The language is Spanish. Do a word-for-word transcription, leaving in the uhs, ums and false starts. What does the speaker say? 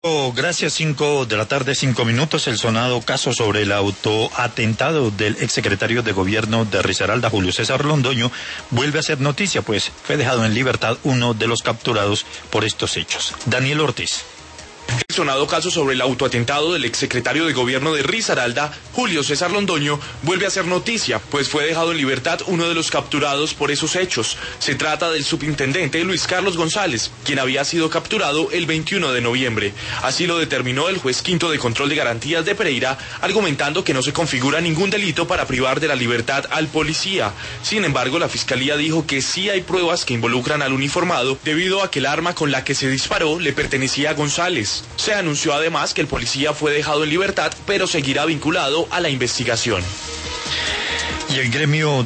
Oh, gracias, cinco de la tarde, cinco minutos. El sonado caso sobre el autoatentado del exsecretario de Gobierno de Risaralda, Julio César Londoño, vuelve a ser noticia, pues fue dejado en libertad uno de los capturados por estos hechos. Daniel Ortiz. El sonado caso sobre el autoatentado del exsecretario de Gobierno de Risaralda, Julio César Londoño, vuelve a ser noticia, pues fue dejado en libertad uno de los capturados por esos hechos. Se trata del subintendente Luis Carlos González, quien había sido capturado el veintiuno de noviembre. Así lo determinó el juez quinto de control de garantías de Pereira, argumentando que no se configura ningún delito para privar de la libertad al policía. Sin embargo, la fiscalía dijo que sí hay pruebas que involucran al uniformado, debido a que el arma con la que se disparó le pertenecía a González. Se anunció además que el policía fue dejado en libertad, pero seguirá vinculado a la investigación. Y el gremio